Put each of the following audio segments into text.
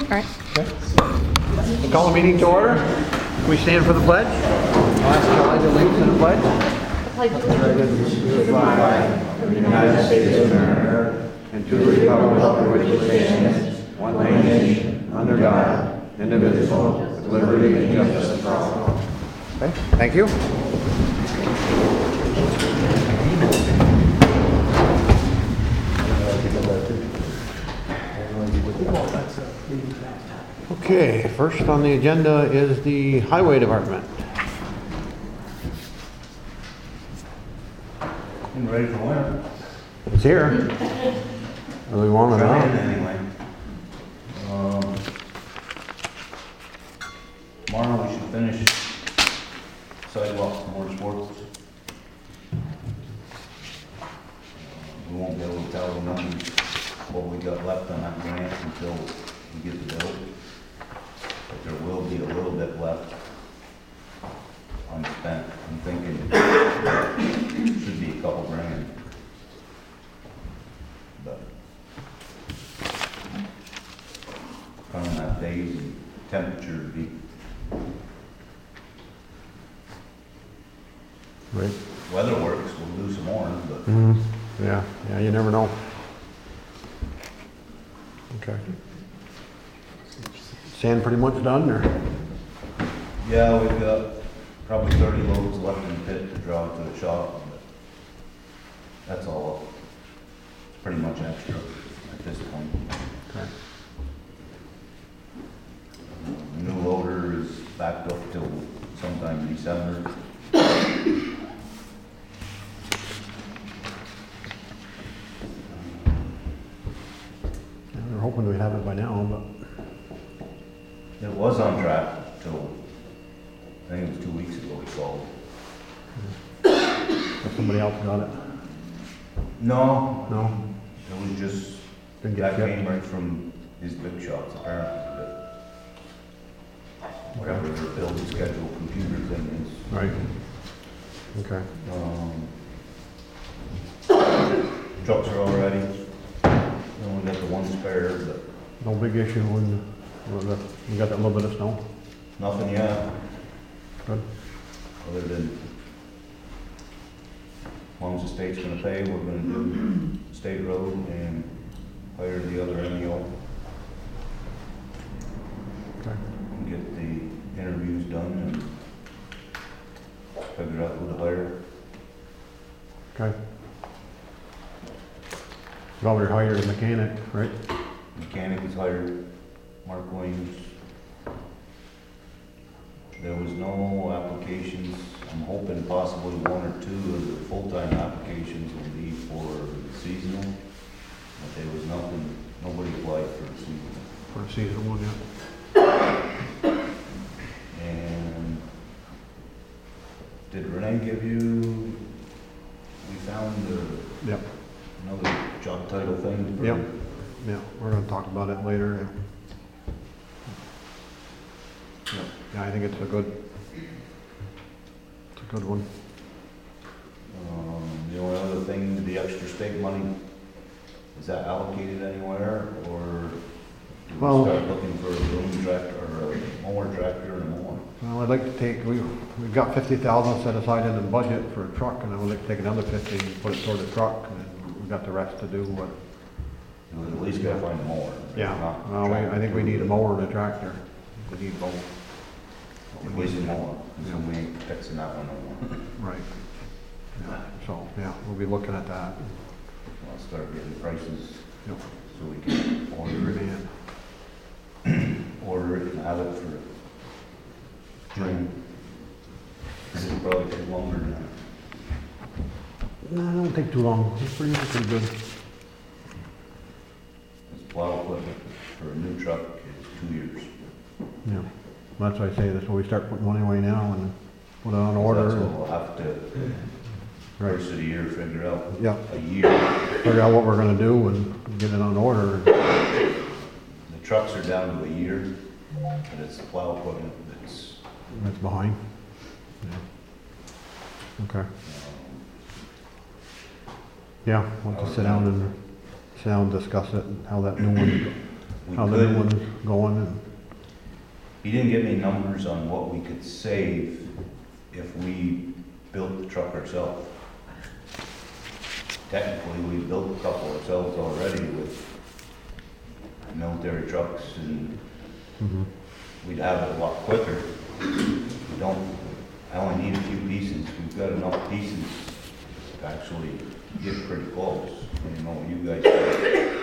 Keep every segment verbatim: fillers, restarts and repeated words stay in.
All right. Okay. We'll call the meeting to order. Can we stand for the pledge? I'll ask Kelly to lead us in the pledge. To the flag of the United States of America and to the republic for which it stands, one nation, under God, indivisible, with liberty and justice for all. Okay, thank you. Okay, first on the agenda is the Highway Department. I'm ready for winter. It's here. Do we want to Trying know? anyway. Um, tomorrow we should finish sidewalks and more sports. We won't be able to tell them nothing what we got left on that grant until we get the bill. But there will be a little bit left unspent. I'm thinking it should be a couple grand. But on that days and temperature to be Right. weather works, we'll do some more, but Mm, yeah, yeah, you never know. Okay. Sand pretty much done, or? yeah, we've got probably thirty loads left in the pit to draw to the shop, but that's all. It's pretty much extra at this point. Okay. The new loader is backed up till sometime in December. Yeah, we were hoping we'd have it by now, but. It was on track till, I think it was two weeks ago we called. If somebody else got it. No, No? it was just, Didn't that get shipped? came right from his big shots apparently, but whatever their building schedule computer thing is. Right. Okay. Um, Trucks are all ready. We only got the one spare, but No big issue when, when the- we got that little bit of snow? nothing yet, Good. other than, as long as the state's gonna pay, we're gonna do state road and hire the other M E O Okay. and get the interviews done and figure out who to hire. Okay. You already hired a mechanic, right? Mechanic is hired, Mark Williams. There was no applications. I'm hoping possibly one or two of the full-time applications will be for the seasonal. But there was nothing, nobody applied for the seasonal. For the season one, yeah. And did Renee give you, we found uh, Yep. another job title thing? for- Yep. Yeah, we're gonna talk about it later. Yeah. Yeah, yeah, I think it's a good, it's a good one. Um, the only other thing, the extra state money, is that allocated anywhere, or do we Well- start looking for a boom tractor, or a mower tractor and a mower? Well, I'd like to take, we, we've got fifty thousand set aside in the budget for a truck, and I would like to take another fifty and put it toward the truck, and we've got the rest to do, but, You know, at least gotta find a mower. yeah. Not Well, we, I think we need a mower and a tractor. We need both. At least a mower, so we ain't fixing that one no more. Right. Yeah, so, yeah, we'll be looking at that. I'll start getting prices, Yep. so we can order it, And, order it and have it for June. This will probably take longer than that. no, it won't take too long. It's pretty, it's pretty good. This plow equipment for a new truck is two years. Yeah. That's why I say this, when we start putting money away now and put it on order. That's what and- we'll have to, Right. first of the year, figure out Yeah, a year. figure out what we're gonna do and get it on order. The trucks are down to a year, but it's the plow equipment that's, That's behind. Yeah. Okay. um, Yeah, we'll have to sit down and, sit down and discuss it and how that new one we how the new could, one's going and, he didn't give me numbers on what we could save if we built the truck ourselves. Technically, we built a couple ourselves already with military trucks, and mhm. we'd have it a lot quicker. We don't, I only need a few pieces. We've got enough pieces to actually get pretty close. I don't know what you guys think.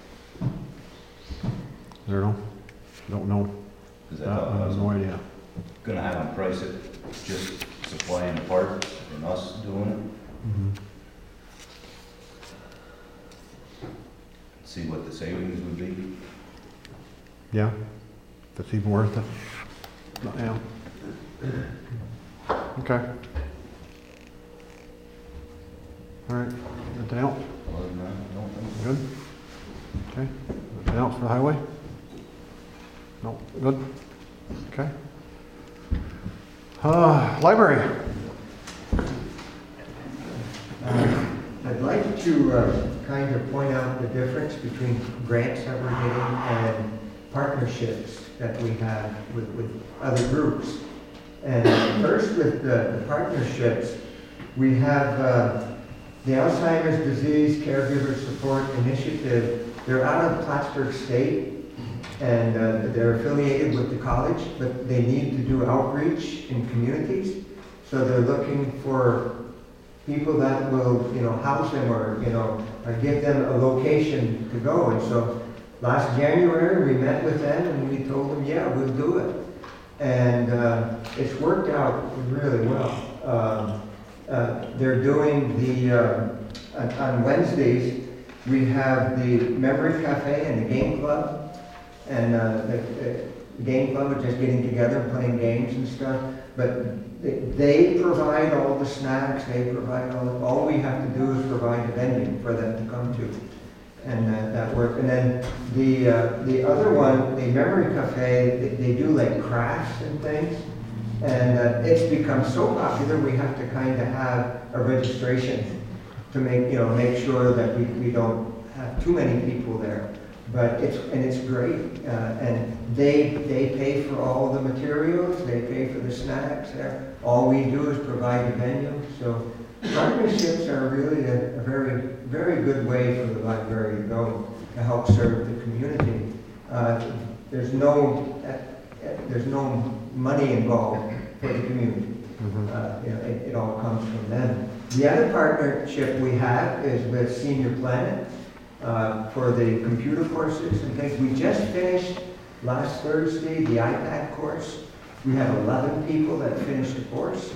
I don't know, don't know, Because I that, thought I I have was no idea. gonna have them price it, just supplying the parts and us doing Mhm. it. See what the savings would be. Yeah, if it's even worth it, Not- yeah. Okay. All right, anything else? Other than that, I don't think. Good? Okay, anything else for the highway? No, good? Okay. Uh, library, I'd like to uh, kind of point out the difference between grants that we're getting and partnerships that we have with, with other groups. And first with the, the partnerships, we have uh, the Alzheimer's Disease Caregiver Support Initiative. They're out of Plattsburgh State, and uh, they're affiliated with the college, but they need to do outreach in communities. So they're looking for people that will, you know, house them or, you know, or give them a location to go. And so last January, we met with them and we told them, yeah, we'll do it. And uh, it's worked out really well. Um, uh, they're doing the, uh, on on Wednesdays, we have the Memory Cafe and the Game Club. And uh, the, the game club are just getting together and playing games and stuff. But they, they provide all the snacks, they provide all, the, all we have to do is provide a venue for them to come to. And uh, that work. And then the uh, the other one, the Memory Cafe, they, they do like crafts and things. And uh, it's become so popular, we have to kind of have a registration to make, you know, make sure that we, we don't have too many people there. But it's, and it's great. Uh, and they, they pay for all the materials, they pay for the snacks there. All we do is provide a venue. So partnerships are really a, a very, very good way for the library to go to help serve the community. Uh, there's no, uh, uh, there's no money involved for the community. Mhm. Uh, you know, it, it all comes from them. The other partnership we have is with Senior Planet uh, for the computer courses and things. We just finished last Thursday the iPad course. We have eleven people that finished the course.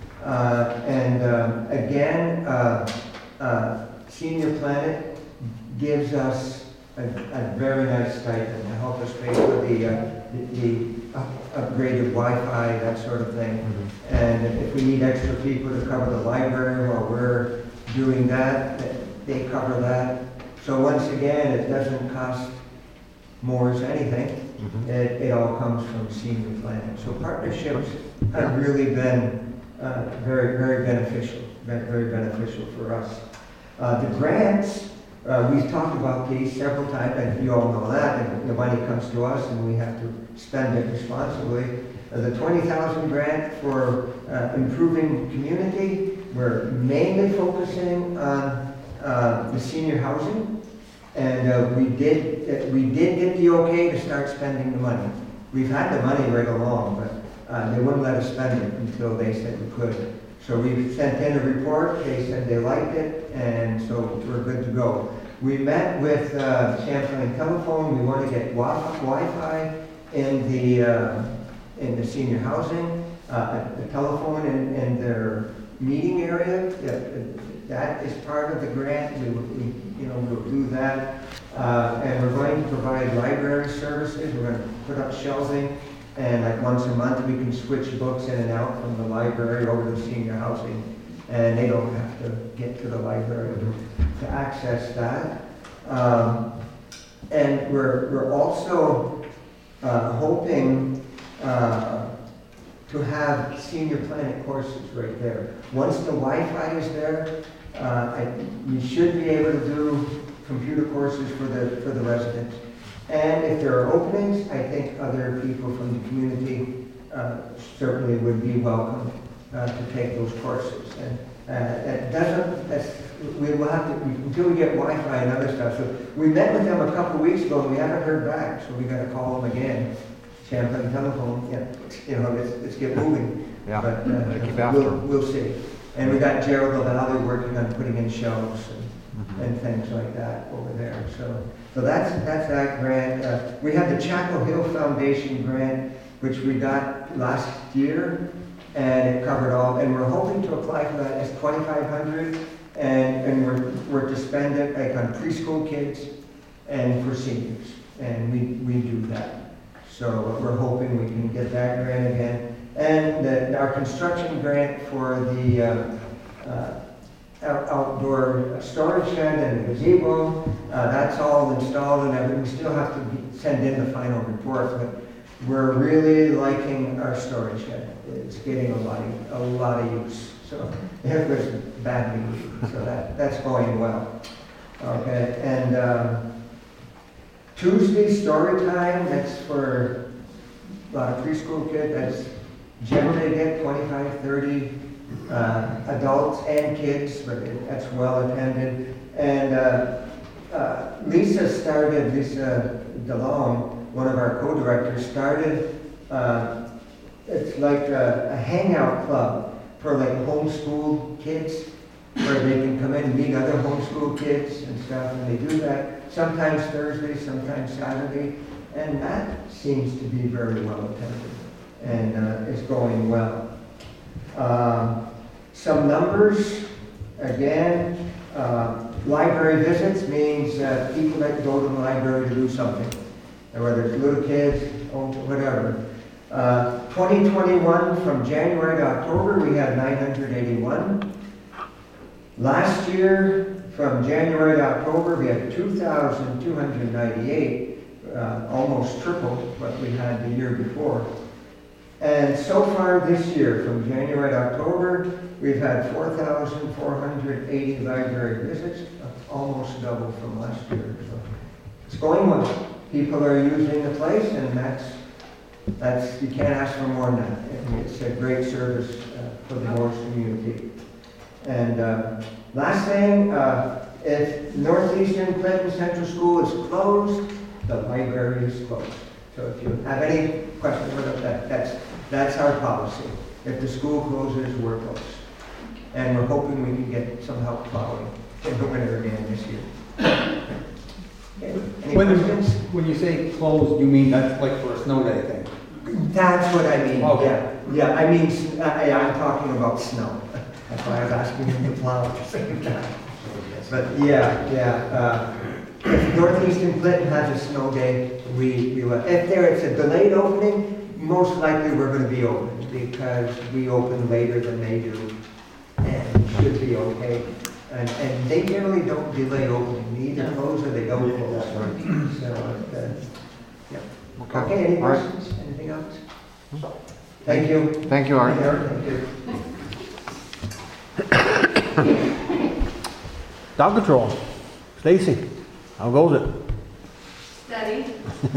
Uh, and um, again, uh, uh, Senior Planet gives us a, a very nice stipend to help us pay for the, uh, the, the up, upgraded Wi-Fi, that sort of thing. Mhm. And if we need extra people to cover the library while we're doing that, they cover that. So once again, it doesn't cost more as anything. Mhm. It, it all comes from Senior Planet. So partnerships have really been uh, very, very beneficial, very, very beneficial for us. Uh, the grants, uh, we've talked about these several times, and you all know that, and the money comes to us and we have to spend it responsibly. Uh, the twenty thousand grant for uh, improving community, we're mainly focusing on uh, the senior housing. And uh, we did, uh, we did get the okay to start spending the money. We've had the money right along, but uh, they wouldn't let us spend it until they said we could. So we sent in a report, they said they liked it, and so we're good to go. We met with uh, Champlain Telephone. We want to get wi- Wi-Fi in the, uh, in the senior housing, uh, the telephone in, in their meeting area. That, that is part of the grant. We, we you know, we'll do that. Uh, and we're going to provide library services. We're going to put up shelving, and like once a month we can switch books in and out from the library over to senior housing, and they don't have to get to the library to, to access that. Um, and we're, we're also uh, hoping uh, to have Senior Planet courses right there. Once the Wi-Fi is there, uh, I, we should be able to do computer courses for the for the residents. And if there are openings, I think other people from the community uh, certainly would be welcome uh, to take those courses. And uh, it doesn't, that's, we will have to, until we get Wi-Fi and other stuff. So we met with them a couple of weeks ago and we haven't heard back, so we got to call them again. Champlain Telephone, yeah, you know, let's, let's get moving. Yeah, But uh, keep after we'll, 'em. we'll see. And we got Gerald O'Valley working on putting in shelves and Mhm. and things like that over there. So, so that's, that's that grant. Uh, we have the Chapel Hill Foundation grant, which we got last year, and it covered all, and we're hoping to apply for that as twenty-five hundred, and, and we're, we're to spend it like on preschool kids and for seniors, and we, we do that. So we're hoping we can get that grant again. And the, our construction grant for the, uh, uh, out- outdoor storage shed and gazebo, uh, that's all installed and everything. We still have to be- send in the final report, but we're really liking our storage shed. It's getting a lot, of- a lot of use. So it was badly used, so that, that's going well. Okay, and um, Tuesday story time, that's for a lot of preschool kids. That's generally get twenty-five, thirty uh, adults and kids, but it- that's well attended. And uh, uh, Lisa started, Lisa DeLong, one of our co-directors, started, uh, it's like a, a hangout club for like homeschool kids, where they can come in and meet other homeschool kids and stuff, and they do that sometimes Thursday, sometimes Saturday, and that seems to be very well attended, and uh, it's going well. Um, Some numbers, again, uh, library visits means uh, people that go to the library to do something, and whether it's little kids, or whatever. Uh, twenty twenty-one, from January to October, we had nine hundred eighty-one. Last year, from January to October, we had two thousand two hundred ninety-eight, uh, almost triple what we had the year before. And so far this year, from January to October, we've had four thousand four hundred eighty library visits, almost double from last year. So it's going well. People are using the place, and that's, that's, you can't ask for more than that. And it's a great service uh, for the Morris community. And uh, last thing, uh, if Northeastern Clinton Central School is closed, the library is closed. So if you have any questions about that, that's, that's our policy. If the school closes, we're closed. And we're hoping we can get some help plowing in the winter again this year. Okay, any When, questions? when you say closed, you mean that's like for a snow day thing? That's what I mean, Okay. yeah. Yeah, I mean, s- I, I'm talking about snow. That's why I was asking him to plow at the same time. But yeah, yeah, uh, if Northeastern Clinton has a snow day, we, we will. If there is a delayed opening, most likely we're gonna be open, because we open later than they do, and should be okay. And, and they generally don't delay opening, they either close or they don't close. So, uh, yeah. Okay, any All right. questions, anything else? Thank you. Thank you, Art. Thank you. Dog control. Stacy, how goes it? Steady.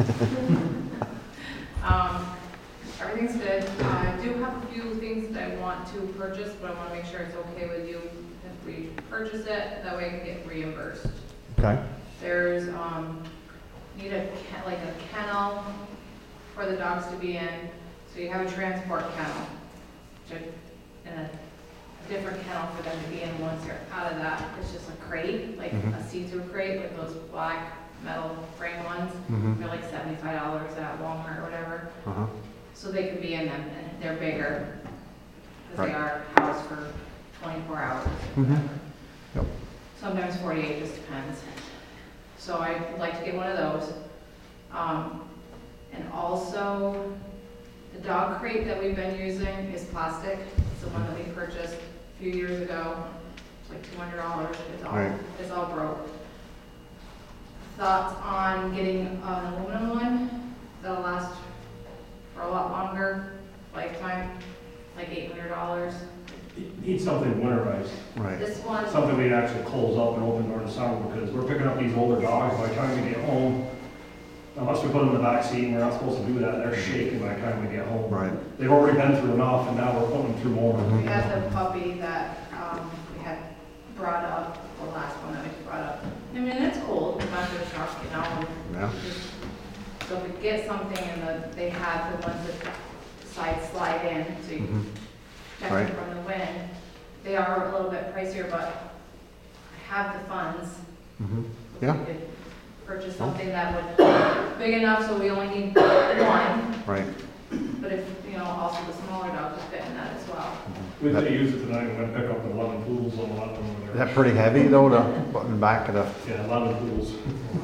um, everything's good. Uh, I do have a few things that I want to purchase, but I want to make sure it's okay with you if we purchase it. That way I can get reimbursed. Okay. There's um, need a ke- like a kennel for the dogs to be in. So you have a transport kennel, which I- and a different kennel for them to be in once they're out of that. It's just a crate, like Mhm. a see-through crate with those black metal frame ones. Mm-hmm. They're like seventy-five dollars at Walmart or whatever. Uh-huh. So they can be in them, and they're bigger, because they Right. are housed for twenty-four hours. or Mhm. whatever. Yep. Sometimes forty-eight, just depends. So I'd like to get one of those. Um, and also, the dog crate that we've been using is plastic. It's the one that we purchased a few years ago. It's like two hundred dollars. It's all, Right. it's all broke. Thoughts on getting an aluminum one that'll last for a lot longer, lifetime, like eight hundred dollars. Need something winterized, Right. This one, something we can actually close up and open during the summer, because we're picking up these older dogs. By the time we get home, I'm put them in the back seat, and we're not supposed to do that, they're shaking by the time we get home. Right. They've already been through enough, and now we're putting them through more. We had the puppy that, um, we had brought up, the last one that we brought up. I mean, it's cold, it's not the truck, you know, and Yeah. just- so if we get something and the, they have the ones that side slide in, so you Mhm. can protect Right. them from the wind. They are a little bit pricier, but I have the funds. Mhm. If Yeah. we could purchase something that would, big enough so we only need one, Right. but if, you know, also the smaller dogs would fit in that as well. We're gonna use it tonight, we're gonna pick up the eleven pools on one of them over Is there. that pretty heavy though, to put in the back of the, Yeah, eleven pools.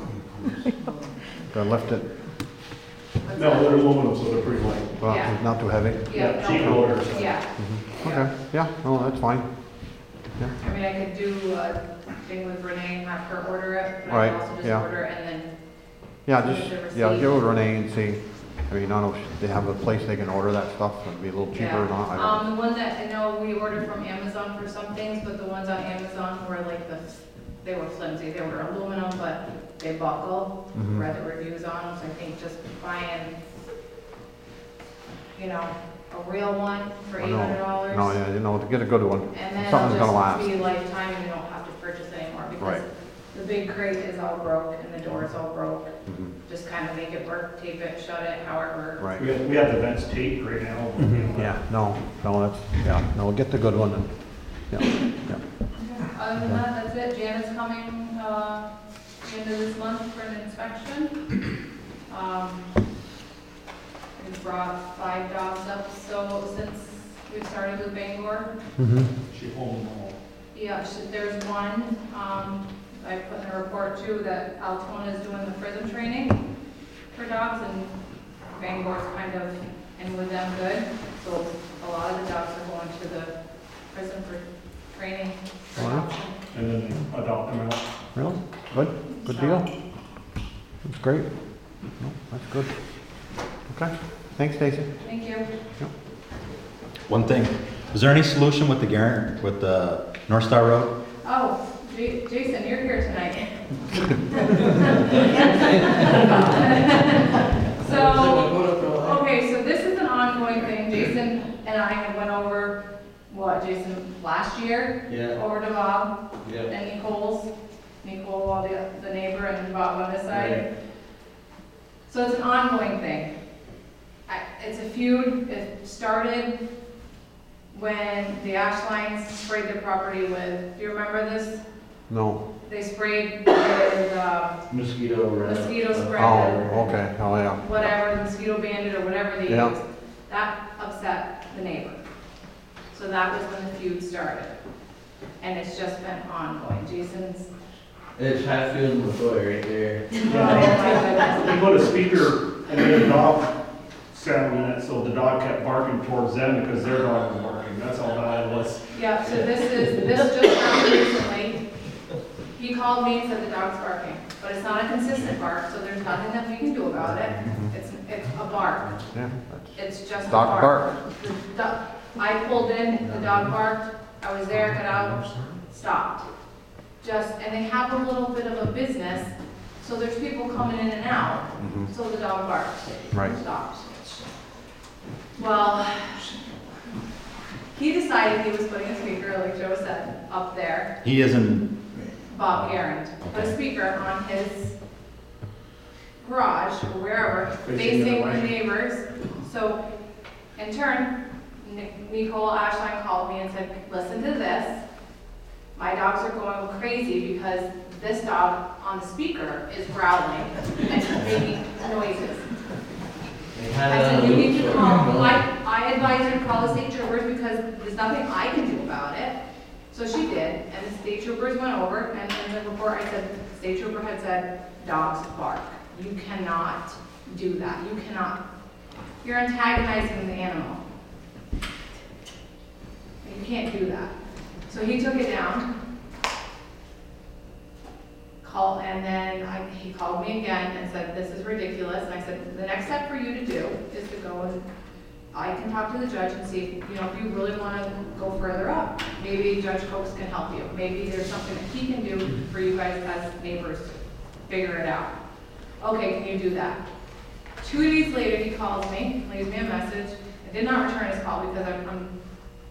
to lift it? What's No, that? they're aluminum, so they're pretty light. Well, Yeah. not too heavy? Yeah, Yeah, cheap no, loaders. yeah. Mhm. Okay, yeah, no, that's fine. I mean, I could do a thing with Renee and have her order it, but I Right, could also just yeah. order it and then, Yeah, Send just, the yeah, receipt. give it to Renee and see. I mean, I don't know if they have a place they can order that stuff, it'd be a little cheaper or yeah. not, I don't. Um, the one that, I know we ordered from Amazon for some things, but the ones on Amazon were like the, they were flimsy, they were aluminum, but they buckle. Mhm. Read the reviews on them, so I think just buying, you know, a real one for I eight know. hundred dollars. No, yeah, you know, to get a good one, And then something's gonna it'll last. just be lifetime and you don't have to purchase anymore because Right. the big crate is all broke and the door is all broke. Mhm. Just kind of make it work, tape it, shut it, however. Right. We have, we have the vents taped right now. you know. Yeah, no, no, that's, yeah, no, get the good one and, yeah, yeah. Other than that, that's it. Janet's coming, uh, end of this month for an inspection. Um, we brought five dogs up, so since we started with Bangor. Mhm. She pulled them all. Yeah, sh- there's one, um, I put in a report too, that Altona is doing the prison training for dogs, and Bangor's kind of in with them good. So a lot of the dogs are going to the prison for training. for Wow. adoption. And then adopt them out. Really? Good, good deal. That's great. No, that's good. Okay, thanks, Stacy. Thank you. One thing, is there any solution with the Garrett, with the North Star Road? Oh, J- Jason, you're here tonight. So, okay, so this is an ongoing thing. Jason and I had went over, what, Jason, last year? Yeah. Over to Bob Yeah. and Nicole's, Nicole, all the, the neighbor, and Bob on this side. So it's an ongoing thing. I, it's a feud. It started when the Ashlines sprayed their property with, do you remember this? No. They sprayed with, uh, Mosquito. mosquito spray. Oh, okay, oh, yeah. Whatever, mosquito bandit or whatever they Yeah. used. That upset the neighbor. So that was when the feud started. And it's just been ongoing. Jason's, It's Hatfield and McCoy right there. oh my goodness. We put a speaker and then the dog sat in it, so the dog kept barking towards them because their dog was barking. That's all that it was. Yeah, so this is, this just happened recently. He called me and said the dog's barking, but it's not a consistent bark, so there's nothing that we can do about it. It's, it's a bark. Yeah, that's, It's just a dog bark. bark. The do- I pulled in, the dog barked, I was there, got out, stopped. Just, and they have a little bit of a business, so there's people coming in and out, Mhm. so the dog barked. Right. Stopped. Well, he decided he was putting a speaker, like Joe said, up there, He isn't, Bob Garand, put a Okay. speaker on his garage or wherever, Facing the facing other the way. neighbors. So in turn, Ni- Nicole Ashline called me and said, listen to this. My dogs are going crazy because this dog on the speaker is growling and making noises. I said, you need to call, I, I advised her to call the state troopers because there's nothing I can do about it. So she did, and the state troopers went over, and in the report I said, the state trooper had said, dogs bark. You cannot do that. You cannot, you're antagonizing the animal. You can't do that. So he took it down. Call, and then I, he called me again and said, this is ridiculous. And I said, the next step for you to do is to go and, I can talk to the judge and see, you know, if you really want to go further up. Maybe Judge Copes can help you. Maybe there's something that he can do for you guys as neighbors to figure it out. Okay, can you do that? Two days later, he calls me, leaves me a message. I did not return his call because I'm, I'm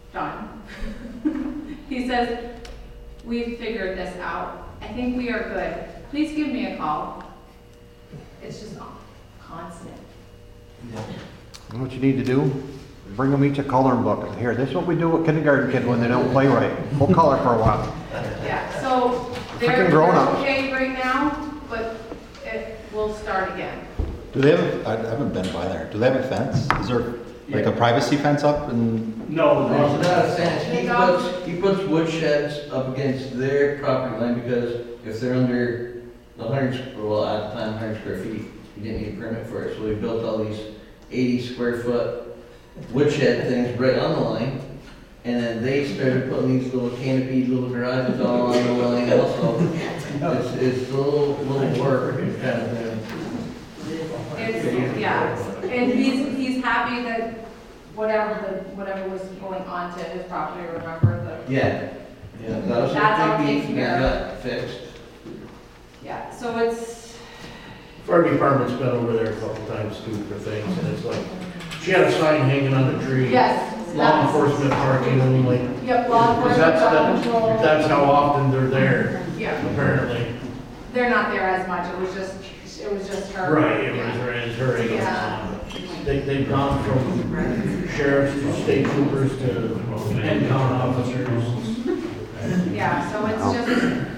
done. He says, "We've figured this out. I think we are good. Please give me a call." It's just constant. And what you need to do, bring them each a coloring book. Here, this is what we do with kindergarten kids when they don't play right. We'll color for a while. Yeah, so they're, Freaking they're grown-ups. okay right now, but it will start again. Do they have, I haven't been by there, do they have a fence? Is there like a privacy fence up and, No, No, it's the- not a fence, he puts, he puts wood sheds up against their property line, because if they're under the hundred, sq- well, at the time, hundred square feet, he didn't need a permit for it, so he built all these eighty square foot woodshed things right on the line, and then they started putting these little canopied little garages all on the line also. It's, it's a little, little work kind of thing. It's, yeah, and he's, he's happy that whatever the, whatever was going on to his property, remember the, Yeah, yeah, that was That's all a big beef, taken and care that got fixed. yeah, so it's, Fire department's been over there a couple times too for things, and it's like, she had a sign hanging on the tree. yes. Law that's- enforcement parking only. Yep, law Because enforcement, that's, dog that- control. that's how often they're there, Yeah, apparently. they're not there as much, it was just, it was just her. Right, it was, Yeah. it was her. Yeah. They, they've gone from sheriffs to state troopers to head count officers. Yeah, so it's just,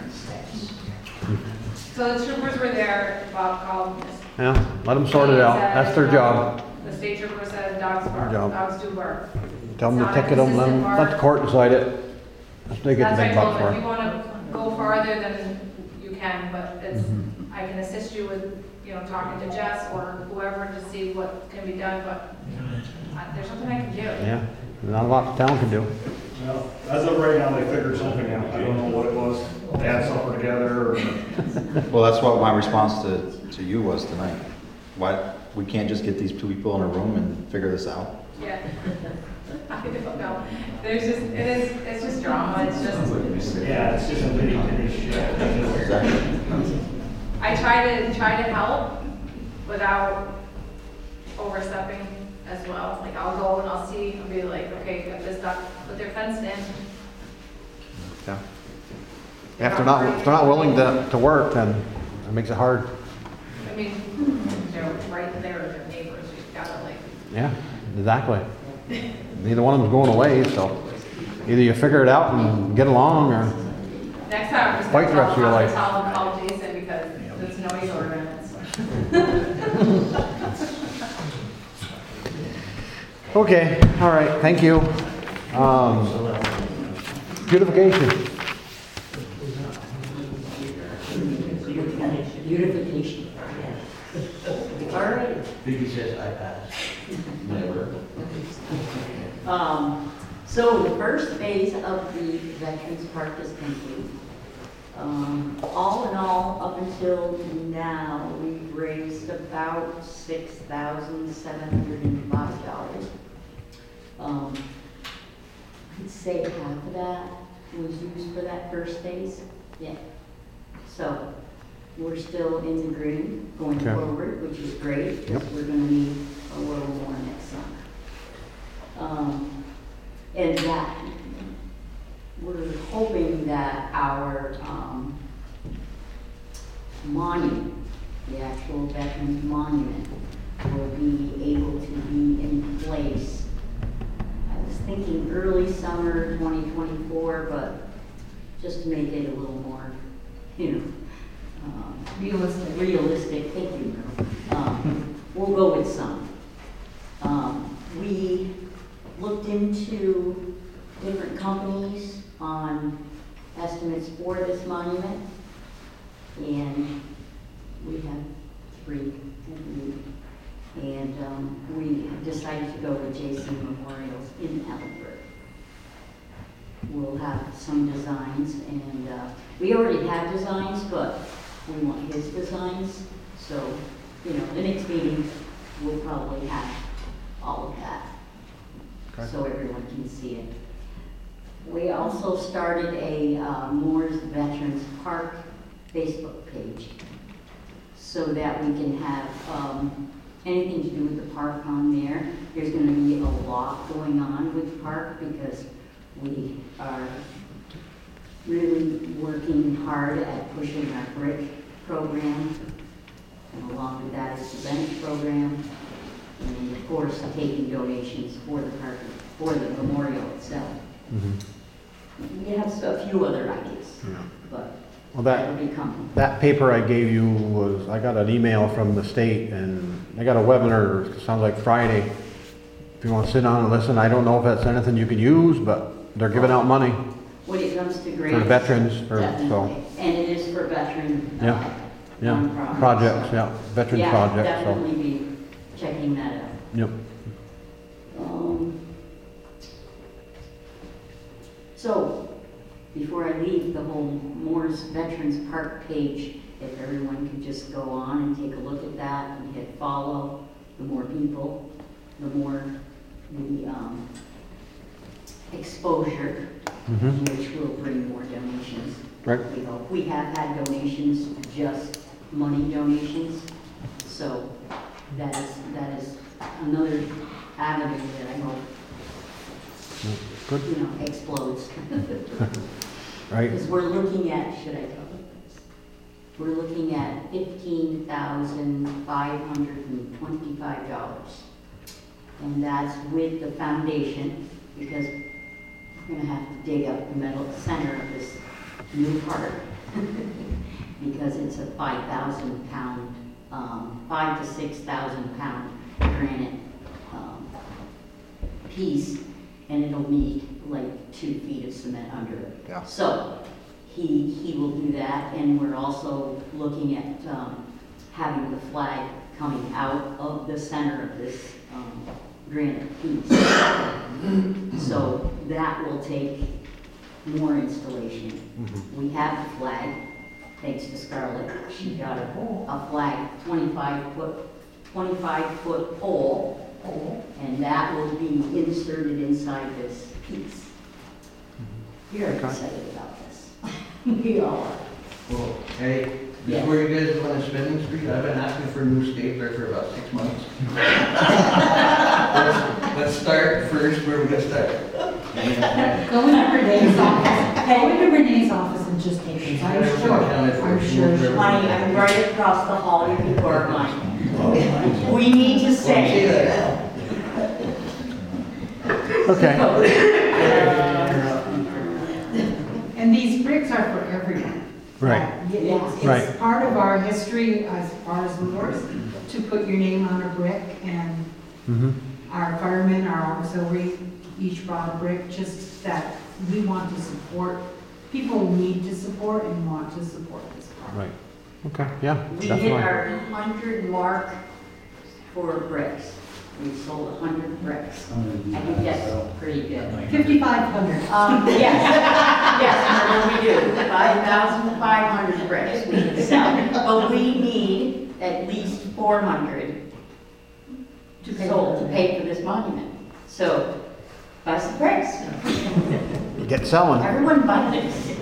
so the troopers were there, Bob called. Yeah, let them sort it out. That's their job. The state trooper said dogs bark, job. dogs do bark. Tell them to It's not a ticket them, let them, consistent let the court decide it. They get That's the why I big told bucks him, for if you it. wanna go farther, then you can, but it's, Mm-hmm. I can assist you with, you know, talking to Jess or whoever to see what can be done, but I- there's nothing I can do. Yeah, not a lot the town can do. well, as of right now, they figured something out. I don't know what it was. They had supper together or. well, that's what my response to, to you was tonight. Why, we can't just get these two people in a room and figure this out? Yeah. I don't know. There's just, it is, it's just drama, it's just, Yeah, it's just a bitty bitty shit. Exactly. I try to, try to help without overstepping as well. Like, I'll go and I'll see, and be like, okay, got this duck, put their fence in. Yeah. If they're not, if they're not willing to, to work, then it makes it hard. I mean, they're right there, they're neighbors, you've gotta like, Yeah, exactly. Neither one of them's going away, so either you figure it out and get along, or next time, I'm just Fight gonna the rest of your tell, life. tell them, call Jason because there's noise ordinance. okay, all right, thank you. Um, beautification. Beautification. All right. Vicky says I pass. Never. Um, so the first phase of the Veterans Park is complete. Um, all in all, up until now, we've raised about six thousand seven hundred and five dollars. Um, I'd say half of that was used for that first phase. Yeah. So we're still in the green going Okay. forward, which is great, because Yep. we're gonna need a little more next summer. Um, and that, we're hoping that our, um, monument, the actual Veterans Monument, will be able to be in place. I was thinking early summer twenty twenty-four, but just to make it a little more, you know, um, realistic, realistic, thank you, Merle. Um, we'll go with some. Um, we looked into different companies on estimates for this monument, and we have three, I believe. And um, we decided to go with J C Memorials in Ellenburg. We'll have some designs, and uh, we already have designs, but we want his designs. So, you know, the next meeting, we'll probably have all of that, Okay. so everyone can see it. We also started a uh, Moore's Veterans Park Facebook page, so that we can have um, anything to do with the park on there. There's gonna be a lot going on with the park because we are really working hard at pushing our brick program. And along with that is the bench program. And of course, taking donations for the park, for the memorial itself. Mhm. We have a few other ideas, Yeah. but Well, that'll that, be coming. that paper I gave you was, I got an email from the state and they got a webinar, it sounds like Friday. If you want to sit down and listen, I don't know if that's anything you can use, but they're giving out money When it comes to for grants. veterans, or, so, Definitely. And it is for veteran. uh, Yeah. yeah, nonprofits. projects, yeah, veteran Yeah, projects, so, definitely be checking that out. yep. Um, So, before I leave the whole Moore's Veterans Park page, if everyone could just go on and take a look at that and hit follow, the more people, the more the um, exposure, Mhm. which will bring more donations. Right. We hope. We have had donations, just money donations, so that is, that is another avenue that I hope, Good, you know, explodes. right, Because we're looking at, should I tell you this? We're looking at fifteen thousand five hundred and twenty-five dollars. And that's with the foundation, because we're gonna have to dig up the middle center of this new park. Because it's a five thousand pound, um, five to six thousand pound granite, um, piece, and it'll need like two feet of cement under it. Yeah. So, he, he will do that, and we're also looking at, um, having the flag coming out of the center of this, um, granite piece. So, that will take more installation. Mhm. We have the flag, thanks to Scarlett. She got a, a flag, twenty-five foot, twenty-five foot pole, and that will be inserted inside this piece. You're Okay. excited about this. We all are. Well, hey, Yes. before you guys go on Spending Street, I've been asking for a new stapler for about six months. Let's, let's start first, where we gonna start? Go into Renee's office, go into Renee's office and just take it, I'm Never sure, counted for I'm it. sure. Honey, I'm right across the hall, you can borrow mine. We need to Well, see say. that okay, And these bricks are for everyone. right, Uh, It's, Right. it's part of our history as far as Moors, to put your name on a brick, and mhm, our firemen, our auxiliary, each brought a brick, just that we want to support, people need to support and want to support this park. right, okay, yeah, We hit definitely. our hundred mark for bricks. We sold a hundred bricks. I think that's pretty good. Fifty-five hundred. Um, yes, yes, remember we do, five thousand five hundred bricks we can sell, but we need at least four hundred sold to pay for this monument. So, buy some bricks, Get selling, everyone buy this.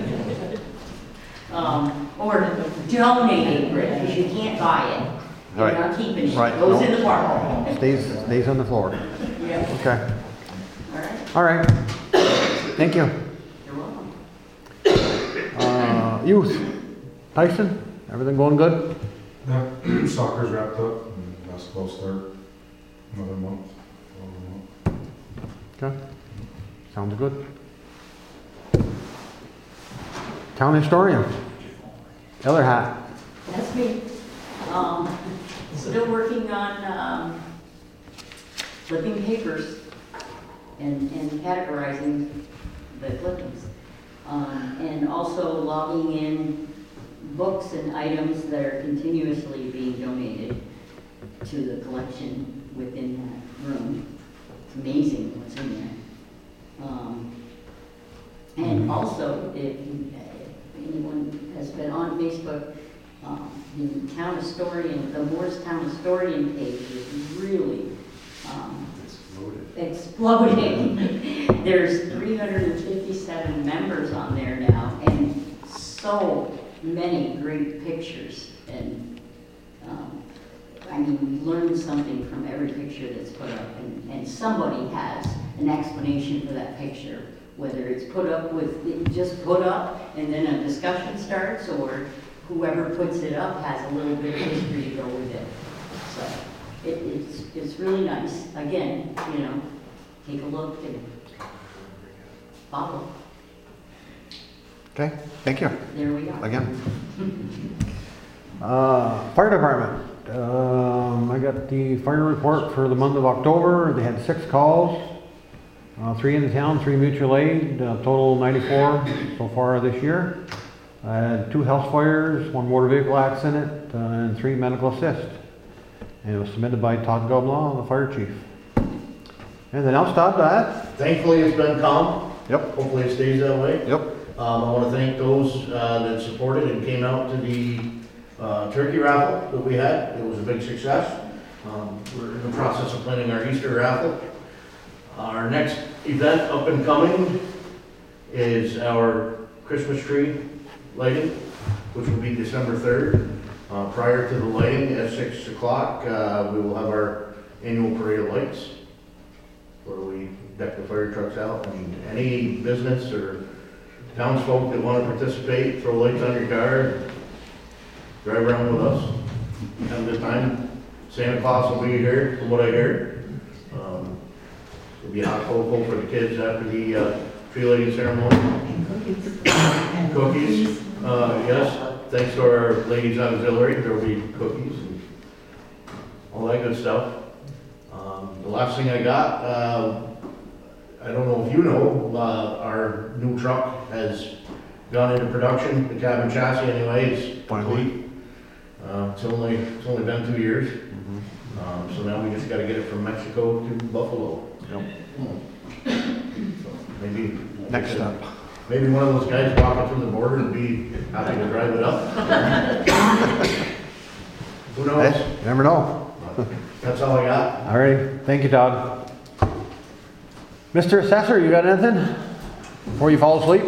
Um, or donate a brick, because you can't buy it. You're Right. not keeping it, Right, it goes no. in the park. stays, stays on the floor, Yeah, okay, all right, all right, thank you. you're welcome. Uh, youth, Tyson, everything going good? Yeah, soccer's wrapped up, and basketball start another month. another month. Okay, sounds good. Town historian, other hat, That's me. Um, still working on, um, flipping papers and, and categorizing the clippings. Um, and also logging in books and items that are continuously being donated to the collection within that room. It's amazing what's in there. Um, and also, if you- if anyone has been on Facebook, um, the town historian, the Moore's Town Historian page is really um, exploding. There's three hundred fifty-seven members on there now, and so many great pictures. And um, I mean, we learn something from every picture that's put up, and, and somebody has an explanation for that picture, whether it's put up with, just put up, and then a discussion starts, or whoever puts it up has a little bit of history to go with it. So, it, it's, it's really nice. Again, you know, take a look and follow. Okay, thank you. There we are. Again. Uh, fire department. Um, I got the fire report for the month of October. They had six calls, uh, three in the town, three mutual aid, uh, total ninety-four so far this year. I had two house fires, one motor vehicle accident, uh, and three medical assist. And it was submitted by Todd Goblaw, the fire chief. Anything else, Todd, to add? Thankfully, it's been calm. Yep. Hopefully it stays that way. Yep. Um, I want to thank those uh, that supported and came out to the uh, turkey raffle that we had. It was a big success. Um, we're in the process of planning our Easter raffle. Our next event up and coming is our Christmas tree lighting, which will be December third. Uh, prior to the lighting at six o'clock, uh, we will have our annual parade of lights, where we deck the fire trucks out, and any business or townsfolk that want to participate, throw lights on your car, drive around with us, have a good time. Santa Claus will be here, from what I heard. Um, There'll be hot cocoa for the kids after the uh, tree lighting ceremony. Cookies, uh, yes, thanks to our ladies auxiliary, there will be cookies and all that good stuff. Um, the last thing I got, uh, I don't know if you know, uh, our new truck has gone into production, the cabin chassis anyway, is complete. Uh, it's only, it's only been two years. Mm-hmm. um, so now we just gotta get it from Mexico to Buffalo. Yep. So maybe. Next step. Maybe one of those guys walking from the border would be happy to drive it up. Who knows? Hey, you never know. That's all I got. All right, thank you, Todd. Mister Assessor, you got anything before you fall asleep?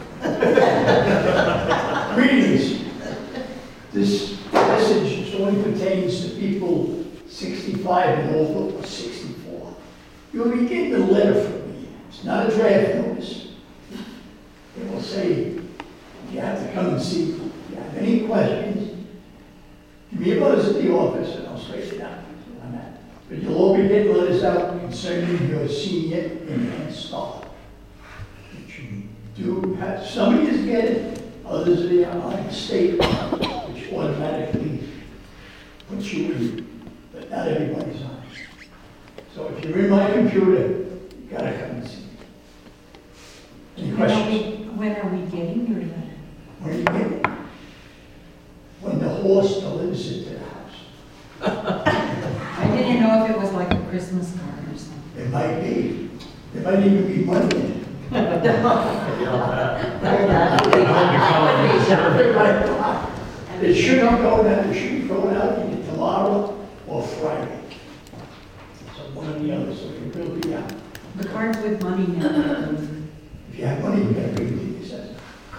Greetings. This message only pertains to people sixty-five and over or sixty-four. You'll be getting a letter from me. It's not a draft notice. It will say, you have to come and see. If you have any questions, give me a buzz at the office and I'll straighten it out on that. But you'll all be getting letters out concerning your senior enhanced start. Which you do have, some of you get it, others are on the state, which automatically puts you in, but not everybody's on it. So if you're in my computer, you gotta come and see me. Any When are questions? we, when are we getting your letter? When you get it? When the horse delivers it to the house. I didn't know if it was like a Christmas card or something. It might be. There might even be money in it. It shouldn't go out, it should be going out either tomorrow or Friday. So one or the other, so it will be out. The cards with money now. If you have money, you gotta bring it to your assessor.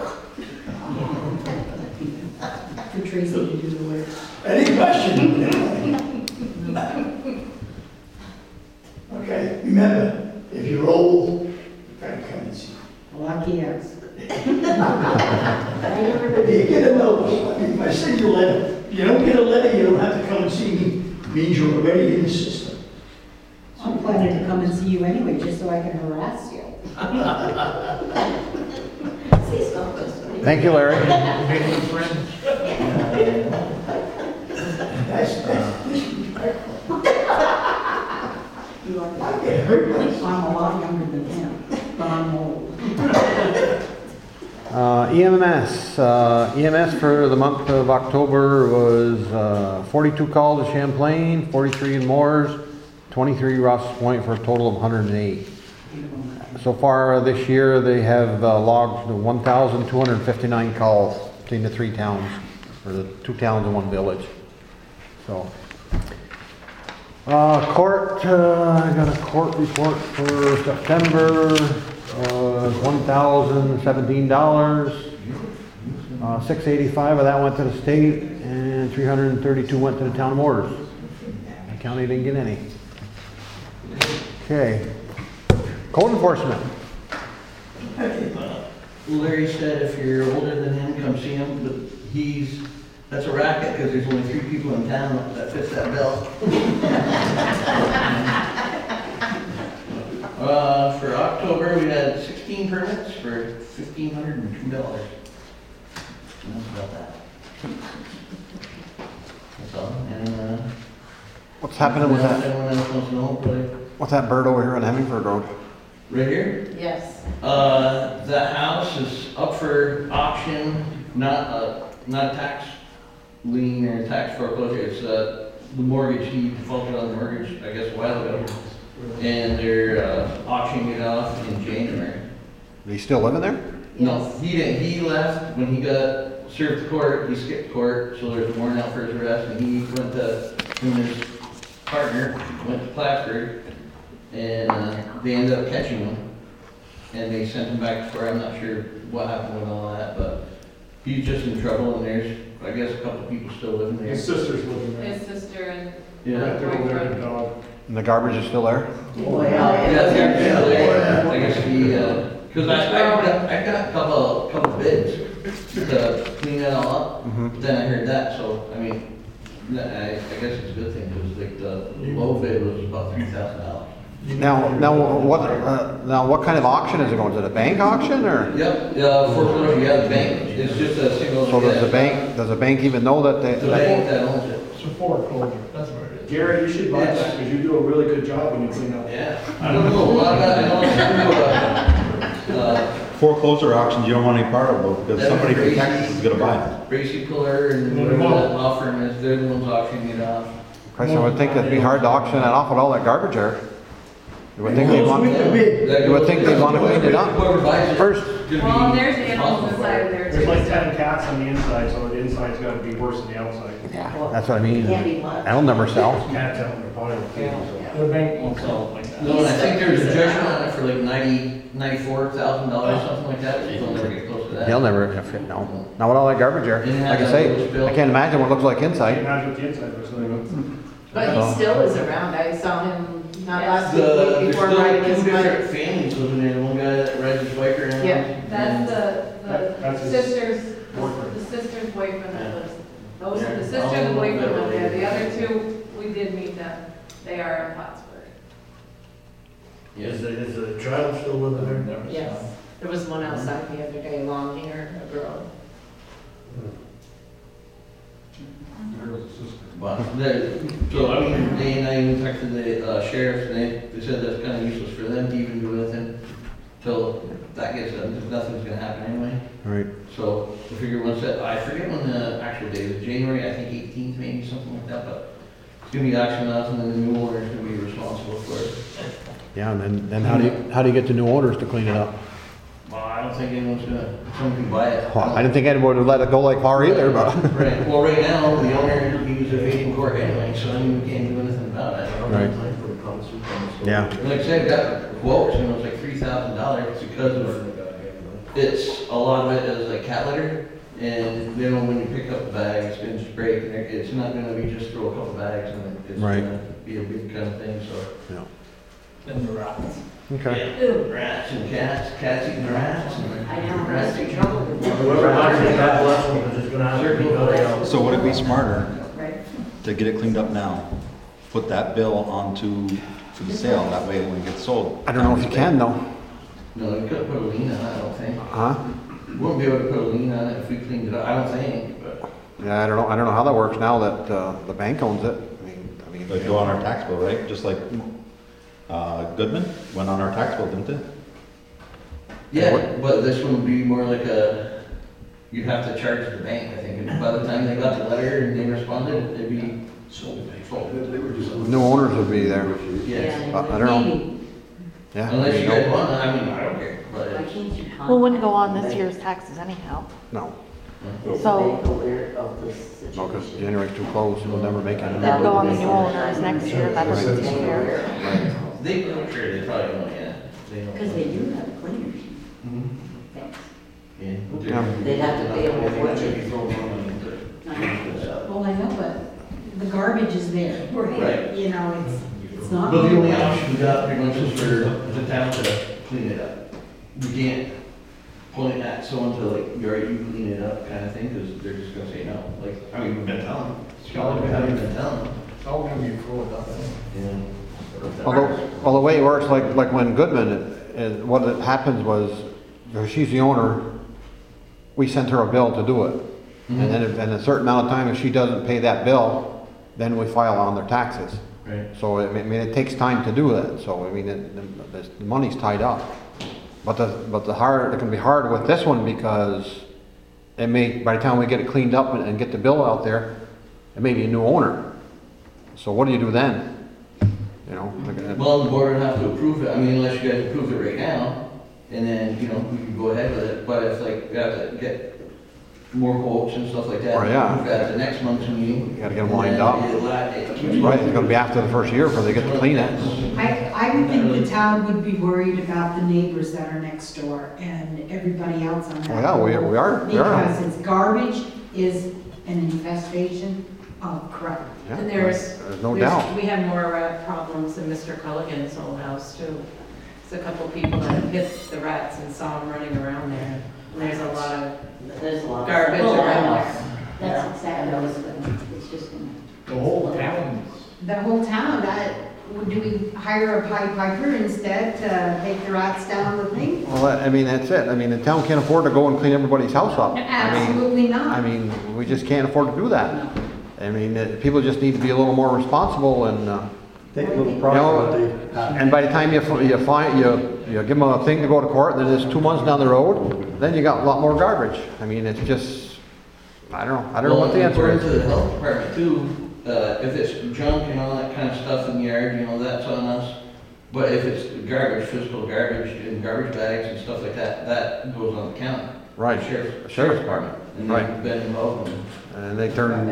For Tracy to do the work. Any questions? Okay, remember, if you're old, you gotta come and see. Lucky us. If you get a note, I mean, if I send you a letter, if you don't get a letter, you don't have to come and see me, it means you're already in the system. I'm planning to come and see you anyway, just so I can harass you. Thank you, Larry. That's, that's disrespectful. I get hurt by this. I'm a lot younger than him, but I'm old. Uh, E M S, uh, E M S for the month of October was uh, forty-two calls to Champlain, forty-three in Moores, twenty-three Ross Point for a total of one hundred eight. So far this year, they have uh, logged one thousand two hundred fifty-nine calls between the three towns, or the two towns and one village. So, uh, court, uh, I got a court report for September, was one thousand seventeen dollars. Uh, six eighty-five of that went to the state, and three hundred thirty-two went to the town of Moores. county didn't get any. Okay. Code enforcement. Larry said if you're older than him, come see him, but he's, that's a racket, because there's only three people in town that fits that bill. Uh, for October, we had sixteen permits for fifteen hundred and two dollars. That's about that. That's all, and, uh. What's happening with that? Anyone else wants to know, really? What's that bird over here on Hemmingford Road? Right here? Yes. Uh, that house is up for auction, not, uh, not tax lien or tax foreclosure, it's, uh, the mortgage, he defaulted on the mortgage, I guess, a while ago. And they're, uh, auctioning it off in January. Are you still living there? No, he didn't, he left when he got served court, he skipped court, so there's a warrant out for his arrest, and he went to, him and his partner, went to Plattsburgh, and, uh, they ended up catching him. And they sent him back to court, I'm not sure what happened with all that, but he's just in trouble, and there's, I guess, a couple people still living there. His sister's living there. His sister and Yeah. Right there over there, the dog. And the garbage is still there? Well, Yeah, they're- yeah, they're- I guess he, uh, cause I, I got, I got a couple, couple bids to clean that all up, Mm-hmm. but then I heard that, so, I mean, I, I guess it's a good thing, cause like the low bid was about three thousand dollars. Now, now what, uh, now what kind of auction is it going? Is it a bank auction or? Yep, uh, foreclosure, yeah, the bank, it's just a single. So does the bank, does the bank even know that they? The bank that owns it. It's a foreclosure. That's what it is. Gary, you should buy that, because you do a really good job when you clean up. Yeah, I don't know a lot about it, I know it's true, uh, uh, Foreclosure auctions, you don't want any part of it, because That's somebody from crazy. Texas is gonna buy it. Bracy Puller and whatever that law firm is, they're the ones auctioning it off. Christ, I would think it'd be hard to auction that off with all that garbage there. You would think they'd want, you would think they'd want to clean it up Whoever buys it. first. Well, there's animals inside of there too. There's like so- ten cats on the inside, so the inside's gotta be worse than the outside. Yeah, that's what I mean. Can't be what? That'll never sell. Cats out in the pile of things. The bank won't sell it like that. No, and I think there was a judgment on it for like ninety, ninety-four thousand dollars, something like that, so they'll never get close to that. They'll never fit, no. Not with all that garbage there. Didn't have Like I that say, little spill. I can't imagine what it looks like I can't inside. imagine what the inside looks like. But he still is around. I saw him not last The, week, week there's before still riding two his different bike. families living there, one guy that rides his bike around. Yeah, That's the, That- the that's his sister's, boyfriend. the sister's boyfriend that Yeah. lives. Those Yeah. are the sister and the boyfriend live there. The other two, we did meet them. They are in Plattsburgh. Is the, is the child still living there? Yes, there was one outside the other day, long hair, a girl. But, the, so, I mean, they and I even talked to the uh, sheriffs, and they, they said that's kind of useless for them to even do anything till that gets done, because nothing's gonna happen anyway. Right. So, we figure once that, I forget when the actual date is, January, I think eighteenth maybe, something like that, but it's gonna be auctioned off, and then the new owner is gonna be responsible for it. Yeah, and then, then how do you, how do you get the new owners to clean it up? Well, I don't think anyone's gonna, someone can buy it. Well, I didn't think anyone would let it go like far either, but. Right, well, right now, the owner, he was evading court anyway, so I mean, we can't do anything about it. Right. Yeah. And like I said, got quotes, and it was like three thousand dollars because of, it's, a lot of it is like cat litter, and you know, when you pick up the bag, it's gonna just break, and it- it's not gonna be just throw a couple bags, and it's Right. gonna be a big kind of thing, so. Yeah. And the rats. Okay. Yeah, rats and cats, cats eating the rats, and I know, rats that's the eating. trouble with that. Whoever buys it, God bless them, because it's gonna have to be done out. So would it be smarter Right. to get it cleaned up now? Put that bill onto the sale, that way when it gets sold. I don't know if you can though. No, you couldn't put a lien on it, I don't think. Huh? Wouldn't be able to put a lien on it if we cleaned it up, I don't think, but. Yeah, I don't know, I don't know how that works now that, uh, the bank owns it. I mean, I mean. It'd go on our tax bill, right? Just like, uh, Goodman went on our tax bill, didn't it? Yeah, but this one would be more like a, you'd have to charge the bank, I think, and by the time they got the letter and they responded, it'd be sold. Sold. New owners would be there. Yes. Uh, I don't know. Maybe. Yeah. Unless you no. guys want, I mean, I don't care, but Why it's. can't you Well, it wouldn't go on contact this the year's taxes anyhow. No, bank? Is the So- bank aware of this situation? no, because January's too close, we'll never make it. That'd go on the new owners next year, that doesn't take care. They, I'm sure they probably don't, yeah. They don't. Because they do have cleaners. Mhm. Thanks. Yeah. They'd have to pay them a They might fortune. be throwing more money into it. Well, I know, but the garbage is there. Right. You know, it's, it's not. But the only option we got pretty much is for the town to clean it up. We can't point at someone to like, you're right, you clean it up kind of thing, because they're just gonna say no. Like, I mean, we've been telling them. It's all we haven't been telling them. It's all gonna be cruel, Yeah. Although, well, the way it works, like, like when Goodman, it- it- what it happens was, if she's the owner, we sent her a bill to do it. And then, if- and a certain amount of time, if she doesn't pay that bill, then we file on their taxes. Right. So, I mean, it takes time to do that, so, I mean, it- the, the money's tied up. But the, but the hard, it can be hard with this one because it may, by the time we get it cleaned up and, and get the bill out there, it may be a new owner. So what do you do then? You know? like, uh, Well, the board would have to approve it, I mean, unless you guys approve it right now, and then, you know, we can go ahead with it, but if like, we have to get more quotes and stuff like that. Oh, yeah. We've got the next month's meeting. You gotta get them lined up. And then it- it- Right, it's gonna be after the first year before they get to clean it. I, I would think the town would be worried about the neighbors that are next door and everybody else on that. Oh, yeah, we- we are- we are. Because it's garbage is an infestation of crap. Yeah, And there's, There's no there's- doubt. we have more rat problems in Mister Culligan's old house too. There's a couple people that have hit the rats and saw them running around there. And there's a lot of There's a lot of. garbage Well, around that's- there. That's exactly what it's, it's just gonna. The whole town. The whole town, that, do we hire a Pied Piper instead to take the rats down the thing? Well, I mean, that's it. I mean, the town can't afford to go and clean everybody's house up. I mean, Absolutely not. I mean, we just can't afford to do that. I mean, uh, people just need to be a little more responsible and, uh, Take a little you know, profit. and by the time you, f- you find, you, you give them a thing to go to court, then it's two months down the road, then you got a lot more garbage. I mean, it's just, I don't know, I don't know what the Well, answer according to is. the health department too, uh, if it's junk and all that kind of stuff in the yard, you know, that's on us. But if it's garbage, physical garbage in garbage bags and stuff like that, that goes on the county. Right. Sheriff, Sheriff's Department. And Right. they've been involved in it. And they turn,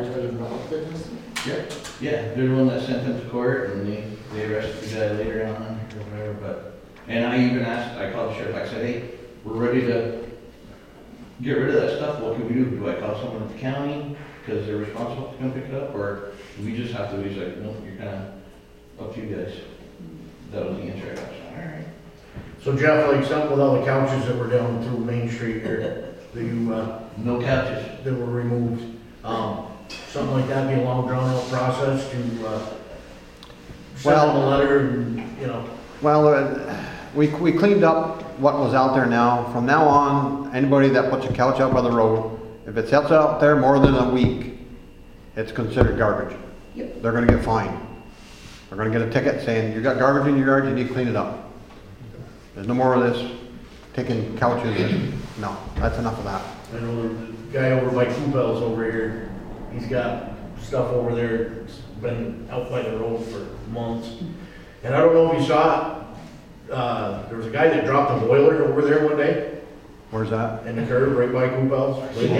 Yeah, yeah, they're the one that sent them to court and they, they arrested the guy later on or whatever, but, and I even asked, I called the sheriff, I said, hey, we're ready to get rid of that stuff, what can we do? Do I call someone at the county, because they're responsible to come pick it up, or do we just have to, he's like, no, you're kinda up to you guys. That was the answer I got, so, all right. So Jeff, like something with all the couches that were down through Main Street here, that you, uh, No couches. that were removed, um, something like that, be a long drawn out process to, uh, send them a Well- letter and, you know, well, uh, we, we cleaned up what was out there now. From now on, anybody that puts a couch out by the road, if it's out out there more than a week, it's considered garbage. Yep. They're gonna get fined. They're gonna get a ticket saying, you got garbage in your yard, you need to clean it up. There's no more of this taking couches and, no, that's enough of that. I know the guy over by Coupels over here, he's got stuff over there, it's been out by the road for months. And I don't know if you saw it, uh, there was a guy that dropped a boiler over there one day, Where's that? in the curb right by Coupels.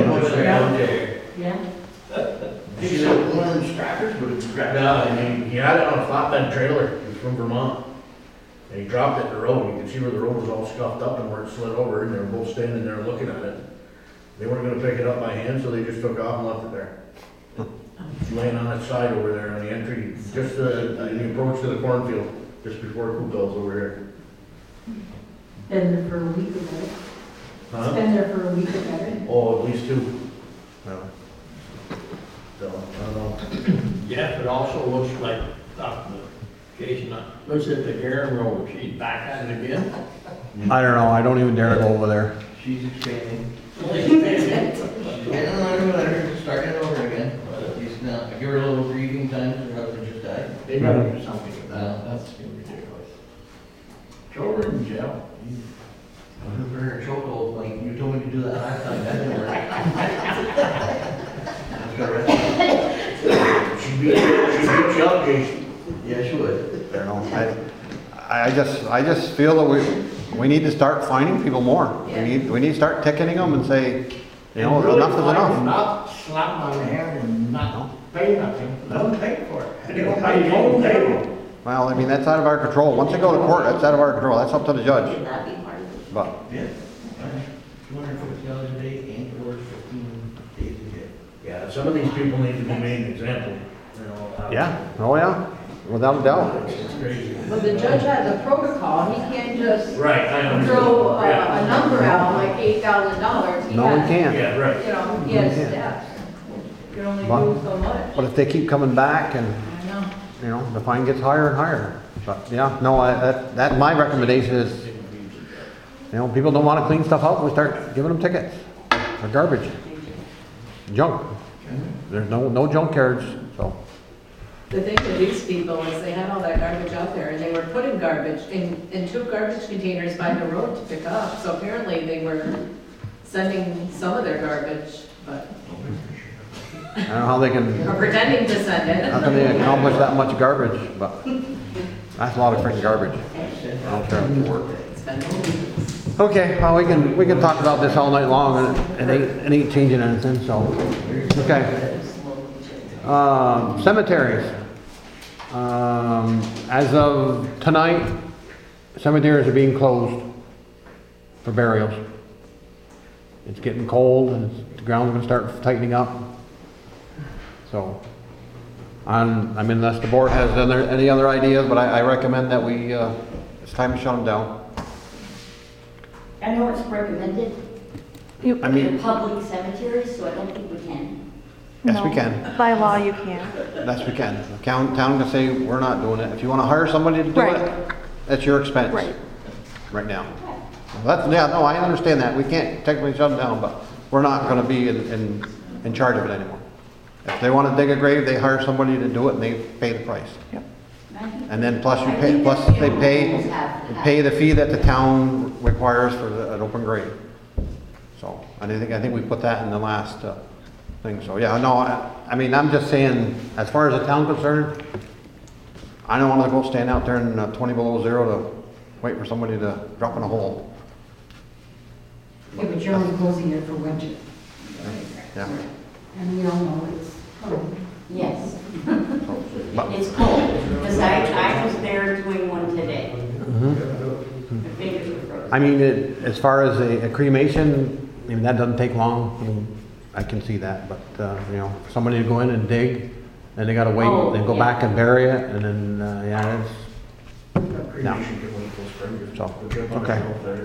Yeah. Is it one of them strappers, but it's strapped? No, and he, he had it on a flatbed trailer, he was from Vermont. And he dropped it in the road, you could see where the road was all scuffed up and where it slid over, and they were both standing there looking at it. They weren't gonna pick it up by hand, so they just took off and left it there. It's laying on its side over there on the entry, just the, the approach to the cornfield, just before Coupels over here. Been there for a week or better. It's Huh? been there for a week or better. Oh, at least two, Well, so, I don't know. Jeff, it also looks like, uh, Jason, uh, looks at the Garen Road, she's back at it again. I don't know, I don't even dare go over there. She's expanding. And I'm let her start it over again. She's not, I give her a little breathing time, her husband just died. They gotta do something with No. that, that's ridiculous. Children in jail. I put her in a chokehold, like, you told me to do that last time, that didn't work. That's correct. She beat, she beat you up, Jason. Yeah, she would. You know, I, I just, I just feel that we, we need to start finding people more. We need, we need to start ticketing them and say, you know, And really enough is fine, enough. Not slap them on the hand and not pay nothing, let them pay for it. They don't pay, they don't pay. Well, I mean, that's out of our control. Once they go to court, that's out of our control. That's up to the judge. Should not be part of it. But, Yeah. Two hundred and fifty dollars a day and or fifteen days a day. Yeah, some of these people need to be made an example. Yeah, oh yeah, without a doubt. It's crazy. But the judge has a protocol, he can't just Right, I know. throw a, Yeah. a number out like eight thousand dollars. No one can. Yeah, right. You know, he No one has can. steps. You can only But- do so much. But if they keep coming back and, I know. you know, the fine gets higher and higher. But yeah, no, I, that, that, my recommendation is, you know, people don't wanna clean stuff up, we start giving them tickets. For garbage. Junk. There's no, no junk yards, so. The thing with these people is they had all that garbage out there and they were putting garbage in, in two garbage containers by the road to pick up. So apparently they were sending some of their garbage, but, I don't know how they can, or pretending to send it. how can they accomplish that much garbage, but that's a lot of freaking garbage. I don't care. Okay, well, we can, we can talk about this all night long, and it ain't, it ain't changing anything, so, okay. Um, cemeteries. Um, as of tonight, cemeteries are being closed for burials. It's getting cold, and it's- the ground's gonna start tightening up. So, I'm, I mean, unless the board has other, any other ideas, but I, I recommend that we, uh, it's time to shut them down. I know it's recommended I mean, for public cemeteries, so I don't think we can. yes, we can. By law, you can. Yes, we can. The town, town can say, we're not doing it. If you wanna hire somebody to do Right. it, that's your expense. Right. Right now. That's, yeah, no, I understand that. We can't technically shut them down, but we're not gonna be in, in, in charge of it anymore. If they wanna dig a grave, they hire somebody to do it and they pay the price. Yep. And then plus you pay, plus they pay, they pay the fee that the town requires for the- an open grave. So, and I think, I think we put that in the last, uh, thing. So, yeah, no, I, I mean, I'm just saying, as far as the town concerned, I don't wanna go stand out there in uh, twenty below zero to wait for somebody to drop in a hole. Yeah, but you're only closing it for winter. Yeah. And we all know it's, oh, Yes. But- It's cold, because I, I was there doing one today. Mhm. My fingers were frozen. I mean, it, as far as a, a cremation, I mean, that doesn't take long. I mean, I can see that, but, uh, you know, for somebody to go in and dig, and they gotta wait, Oh, then go yeah. back and bury it, and then, uh, yeah, it's, no. So, okay.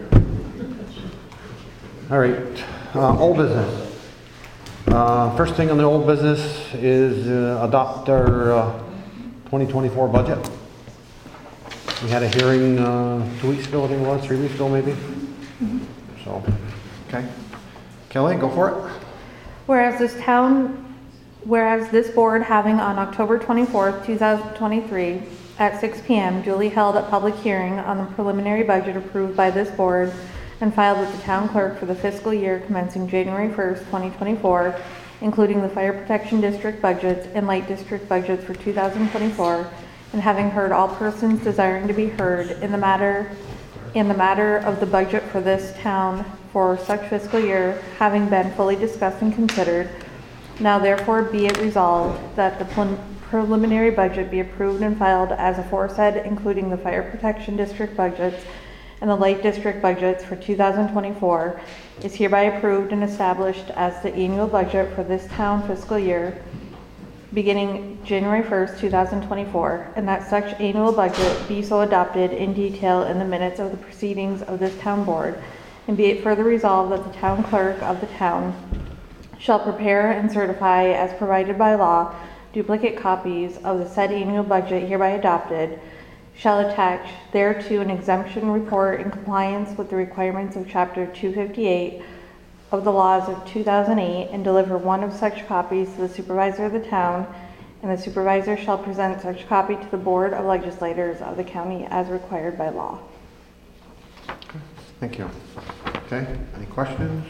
All right, uh, old business. Uh, first thing on the old business is uh, adopt our uh, twenty twenty-four budget. We had a hearing uh, two weeks ago, I think it was, three weeks ago maybe. So, okay. Kelly, go for it. Whereas this town, whereas this board having on October twenty-fourth, two thousand twenty-three, at six p m duly held a public hearing on the preliminary budget approved by this board and filed with the town clerk for the fiscal year commencing January first, twenty twenty-four, including the fire protection district budgets and light district budgets for two thousand twenty-four, and having heard all persons desiring to be heard in the matter, in the matter of the budget for this town for such fiscal year, having been fully discussed and considered, now therefore be it resolved that the prelim- preliminary budget be approved and filed as aforesaid, including the fire protection district budgets and the light district budgets for two thousand twenty-four, is hereby approved and established as the annual budget for this town fiscal year beginning January first, two thousand twenty-four, and that such annual budget be so adopted in detail in the minutes of the proceedings of this town board, and be it further resolved that the town clerk of the town shall prepare and certify as provided by law duplicate copies of the said annual budget hereby adopted, shall attach thereto an exemption report in compliance with the requirements of Chapter two fifty-eight of the laws of two thousand eight, and deliver one of such copies to the supervisor of the town, and the supervisor shall present such copy to the Board of Legislators of the county as required by law. Thank you. Okay, any questions?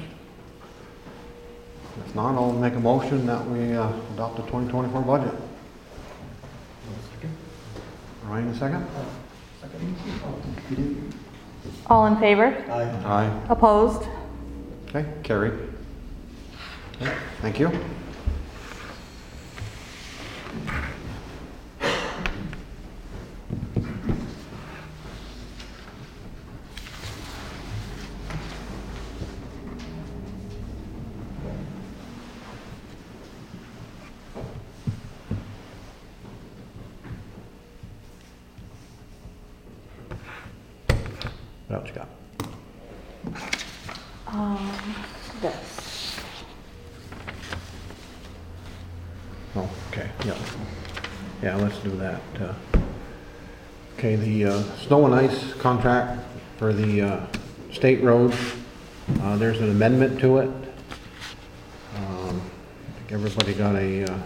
If not, I'll make a motion that we uh, adopt the twenty twenty-four budget. Ryan, a second? All in favor? Aye. Opposed? Okay, carried. Okay, thank you. What else you got? Um, this. Oh, okay, yeah. Yeah, let's do that. Uh, Okay, the uh, snow and ice contract for the uh, state roads, uh, there's an amendment to it. Um, I think everybody got a, uh,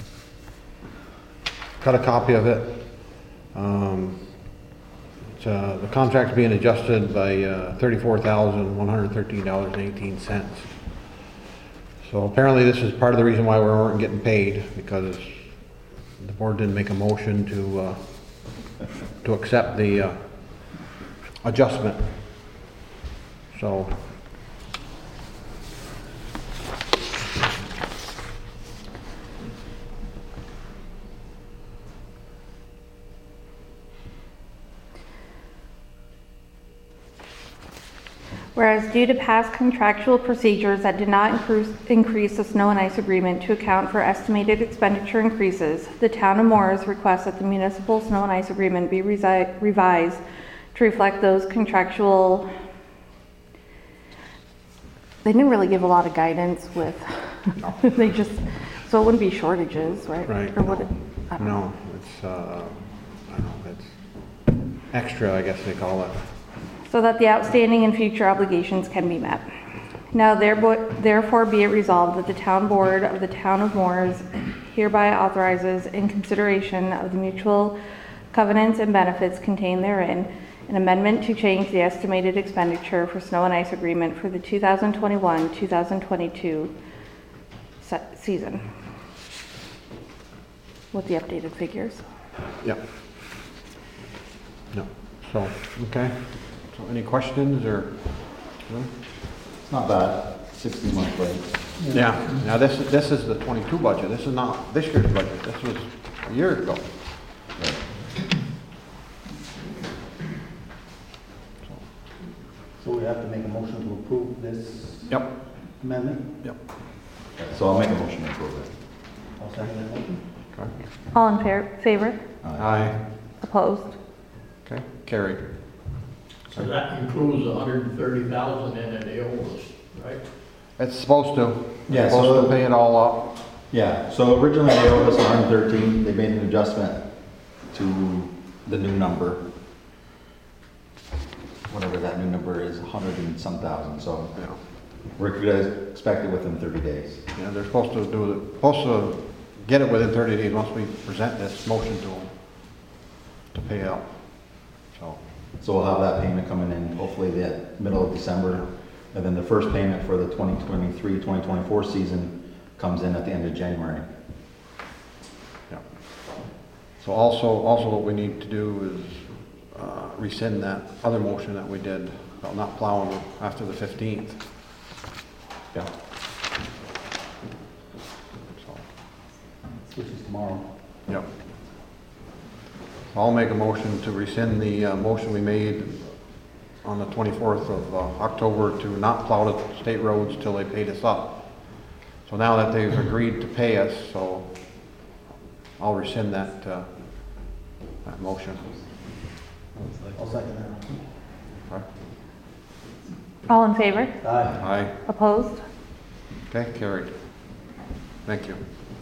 got a copy of it. Um, it's, uh, the contract's being adjusted by uh, thirty-four thousand one hundred thirteen dollars and eighteen cents. So apparently this is part of the reason why we weren't getting paid, because the board didn't make a motion to uh, to accept the uh, adjustment. So Whereas due to past contractual procedures that did not increase, increase the snow and ice agreement to account for estimated expenditure increases, the town of Morris requests that the municipal snow and ice agreement be resi- revised to reflect those contractual. They didn't really give a lot of guidance with, they just, so it wouldn't be shortages, right? Right. Or would it? I don't know. no, it's, uh, I don't know, it's extra, I guess they call it. So that the outstanding and future obligations can be met. Now therebo- therefore be it resolved that the town board of the town of Moores hereby authorizes, in consideration of the mutual covenants and benefits contained therein, an amendment to change the estimated expenditure for snow and ice agreement for the two thousand twenty-one two thousand twenty-two se- season with the updated figures. Yep. No, so, okay. So any questions or? No? It's not bad, sixteen months late. Yeah, now this, this is the twenty-two budget, this is not this year's budget, this was a year ago. So we have to make a motion to approve this Yep. amendment? Yep. So I'll make a motion to approve it. I'll second that motion. Okay. All in fa- favor? Aye. Opposed? Okay, carried. So that includes a hundred and thirty thousand in it, they owe us, right? It's supposed to. Yeah, Supposed so- to pay it all up. Yeah, so originally they owed us one hundred thirteen, they made an adjustment to the new number. Whatever that new number is, a hundred and some thousand, so Yeah. we're gonna expect it within thirty days. Yeah, they're supposed to do it, supposed to get it within thirty days once we present this motion to them to pay out. So, So we'll have that payment coming in hopefully the middle of December. And then the first payment for the twenty twenty-three twenty twenty-four season comes in at the end of January. yeah. So also, also what we need to do is uh, rescind that other motion that we did about not plowing after the fifteenth. Yeah. So, Which is tomorrow. yep. So I'll make a motion to rescind the uh, motion we made on the twenty-fourth of uh, October to not plow the state roads till they paid us up. So now that they've agreed to pay us, so I'll rescind that, uh, that motion. I'll second that. Okay. All in favor? Aye. Aye. Opposed? Okay, carried. Thank you.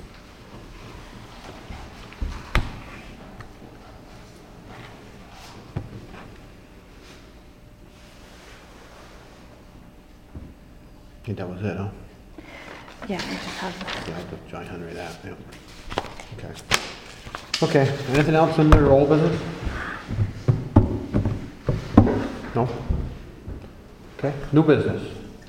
I think that was it, huh? Yeah, I just have, Yeah, I took John Henry that, yeah. Okay. Okay, anything else under old business? No? Okay, new business.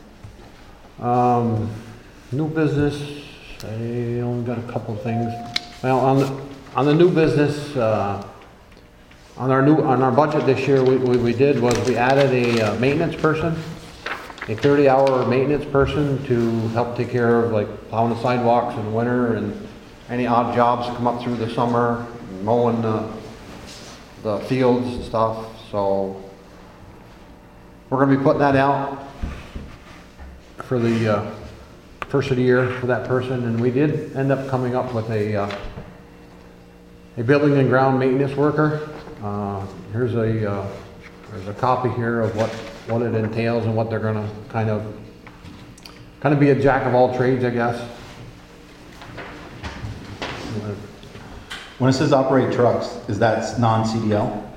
Um, new business, I only got a couple of things. Well, on, the- on the new business, uh, on our new, on our budget this year, we, we we did was we added a uh, maintenance person, a thirty hour maintenance person to help take care of like plowing the sidewalks in the winter and any odd jobs that come up through the summer, mowing the, the fields and stuff. So we're gonna be putting that out for the uh, first of the year for that person, and we did end up coming up with a uh, a building and ground maintenance worker. Uh, here's a uh, there's a copy here of what, what it entails and what they're gonna kind of, kind of be a jack of all trades, I guess. When it says operate trucks, is that non-C D L?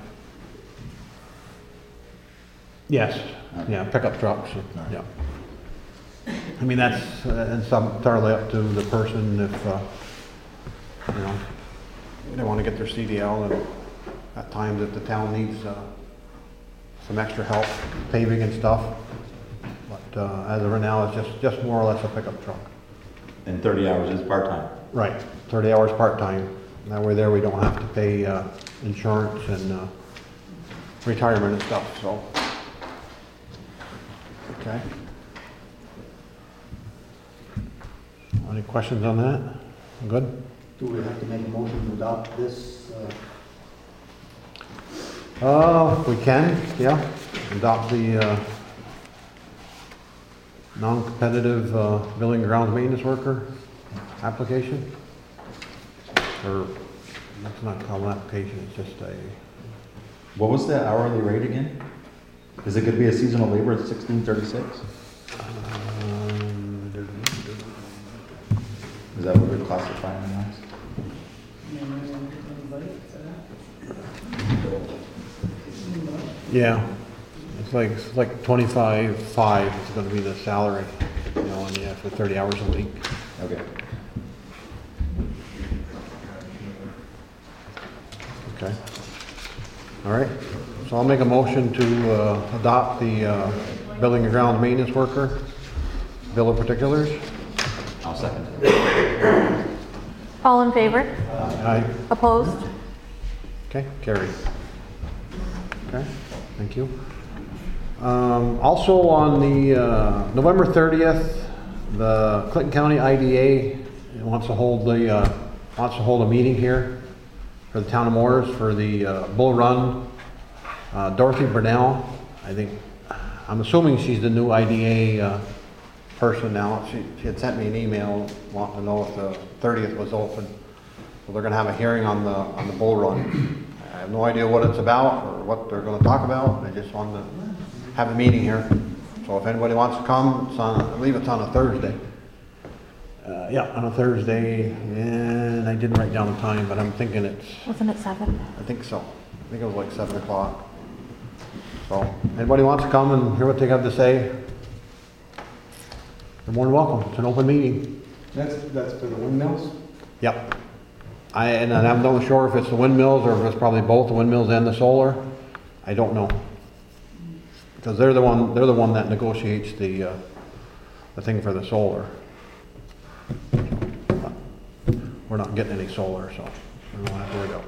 Yes, yeah, pickup trucks, yeah. I mean, that's, uh, it's entirely up to the person if, uh, you know, they want to get their C D L, and at times if the town needs uh, some extra help paving and stuff. But uh, as of right now, it's just, just more or less a pickup truck. And thirty hours is part-time? Right, thirty hours part-time. That way there we don't have to pay uh, insurance and uh, retirement and stuff, so. Okay. Any questions on that? Good? Do we have to make a motion to adopt this? uh, Uh, we can, yeah. Adopt the uh, non-competitive uh, building grounds maintenance worker application. Or, it's not called an application, it's just a... What was the hourly rate again? Is it gonna be a seasonal labor at sixteen thirty-six? Um, Is that what we're classifying it as? yeah, it's like, it's like twenty-five five is gonna be the salary, you know, and yeah, for thirty hours a week. Okay. Okay. All right, so I'll make a motion to uh, adopt the uh, building and grounds maintenance worker, bill of particulars. I'll second it. All in favor? Aye. Opposed? Okay, carried. Okay, thank you. Um, also on the uh, November thirtieth, the Clinton County I D A wants to hold the uh, wants to hold a meeting here for the town of Morris for the uh, Bull Run. Uh, Dorothy Burnell, I think, I'm assuming she's the new I D A uh, person now. She, she had sent me an email wanting to know if the thirtieth was open. So they're going to have a hearing on the on the Bull Run. I have no idea what it's about or what they're going to talk about. I just wanted to have a meeting here. So if anybody wants to come, it's on, I believe it's on a Thursday. Uh, yeah, on a Thursday, and I didn't write down the time, but I'm thinking it's... Wasn't it seven? I think so. I think it was like seven o'clock. So, anybody wants to come and hear what they have to say, you're more than welcome. It's an open meeting. That's, that's for the windmills? Yep. I, and I'm not sure if it's the windmills or if it's probably both the windmills and the solar. I don't know. Because they're the one, they're the one that negotiates the, uh, the thing for the solar. We're not getting any solar, so we don't have to worry about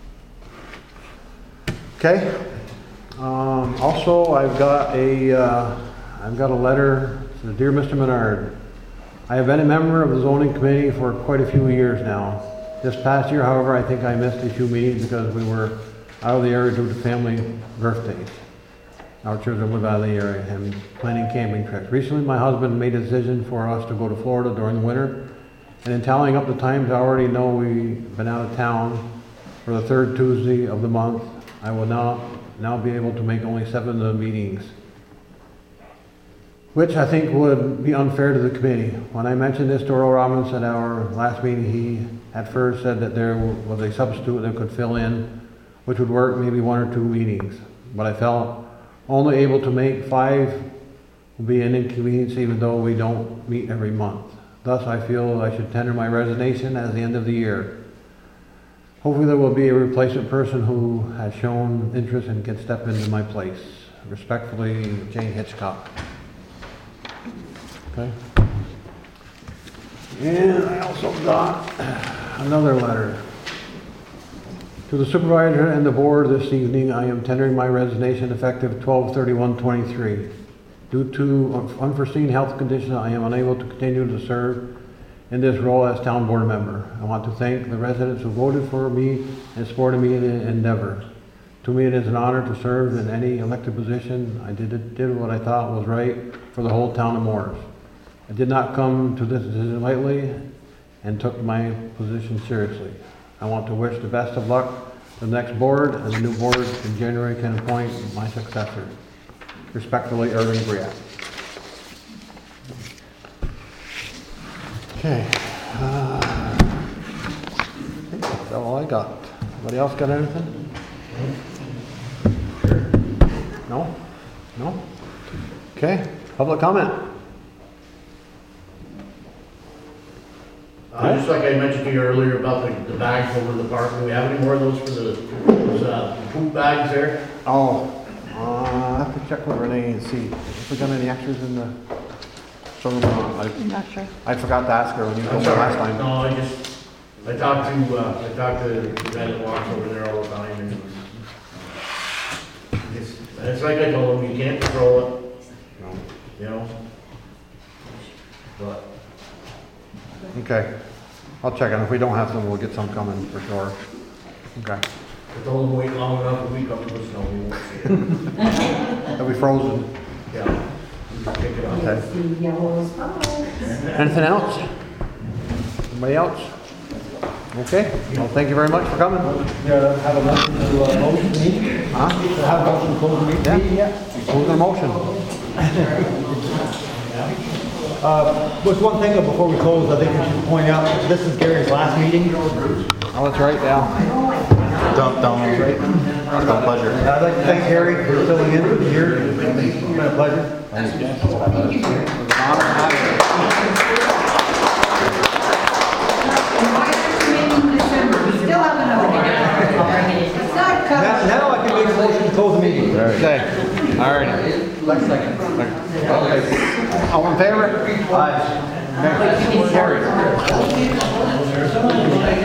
that. Okay. Um, also, I've got a, uh, I've got a letter to Dear Mister Menard. I have been a member of the zoning committee for quite a few years now. This past year, however, I think I missed a few meetings because we were out of the area due to family birthdays. Our children live out of the area and planning camping trips. Recently, my husband made a decision for us to go to Florida during the winter. And in tallying up the times, I already know we've been out of town for the third Tuesday of the month. I will now, now be able to make only seven of the meetings, which I think would be unfair to the committee. When I mentioned this to Earl Robbins at our last meeting, he at first said that there was a substitute that could fill in, which would work maybe one or two meetings. But I felt only able to make five will be an inconvenience even though we don't meet every month. Thus, I feel I should tender my resignation at the end of the year. Hopefully there will be a replacement person who has shown interest and can step into my place. Respectfully, Jane Hitchcock. Okay. And I also got another letter. To the supervisor and the board this evening, I am tendering my resignation effective twelve thirty-one twenty-three. Due to unforeseen health conditions, I am unable to continue to serve in this role as town board member. I want to thank the residents who voted for me and supported me in the endeavor. To me, it is an honor to serve in any elected position. I did, did what I thought was right for the whole town of Morris. I did not come to this decision lightly and took my position seriously. I want to wish the best of luck the next board, and the new board in January can appoint my successor. Respectfully, Irving Briat. Okay. uh, I think that's all I got. Anybody else got anything? No? No? Okay, public comment. Uh, just like I mentioned to you earlier about the, the bags over the park, do we have any more of those for the, those, uh, poop bags there? Oh, uh, I have to check with Renee and see if we got any extras in the showroom. I, I'm not sure. I forgot to ask her when you I'm told me last sorry. time. No, I just, I talked to, uh, I talked to the guy that walks over there all the time, and it's, it's like I told him, you can't control it, you know? But, Okay, I'll check, and if we don't have some, we'll get some coming for sure. Okay. I told him wait long enough, a week up to the snow, we won't see it. They'll be frozen. Yeah. Pick it up. Okay. The yellow spot. Anything else? Anybody else? Okay, well, thank you very much for coming. Yeah, have a motion to, uh, close the meeting? Huh? Have a motion to close the meeting? Yeah. Who's the motion? Uh, there's one thing though, before we close, I think we should point out, this is Gary's last meeting. Oh, that's right, yeah. Don't, don't, it's been a pleasure. I'd like to thank Gary for filling in for the year. It's been a pleasure. Now, now I can make a motion to close the meeting. Okay, all right. Next second. All in favor? Aye. Carried.